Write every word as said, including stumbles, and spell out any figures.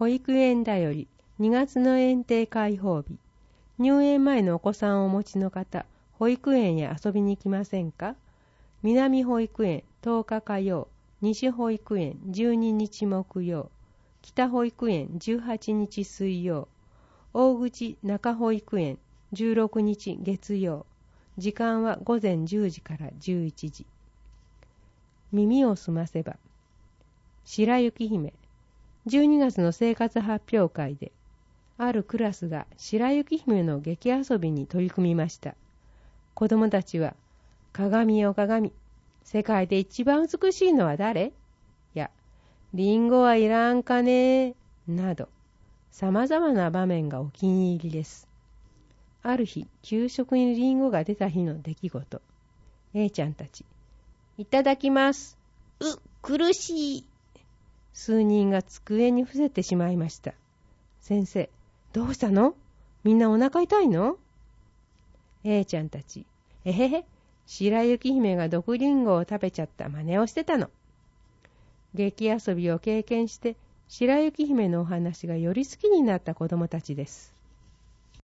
保育園だよりにがつの園庭開放日。入園前のお子さんをお持ちの方、保育園へ遊びに行きませんか？南保育園とおか火曜、西保育園じゅうににち木曜、北保育園じゅうはちにち水曜、大口中保育園じゅうろくにち月曜。時間はごぜんじゅうじからじゅういちじ。耳をすませば。白雪姫。じゅうにがつの生活発表会で、あるクラスが白雪姫の劇遊びに取り組みました。子供たちは、鏡よ鏡、世界で一番美しいのは誰？や、リンゴはいらんかね？など、様々な場面がお気に入りです。ある日、給食にリンゴが出た日の出来事。A ちゃんたち、いただきます。う、苦しい。数人が机に伏せてしまいました。先生、どうしたの？みんなお腹痛いの？ A ちゃんたち、えへへ、白雪姫が毒リンゴを食べちゃった真似をしてたの。劇遊びを経験して白雪姫のお話がより好きになった子供たちです。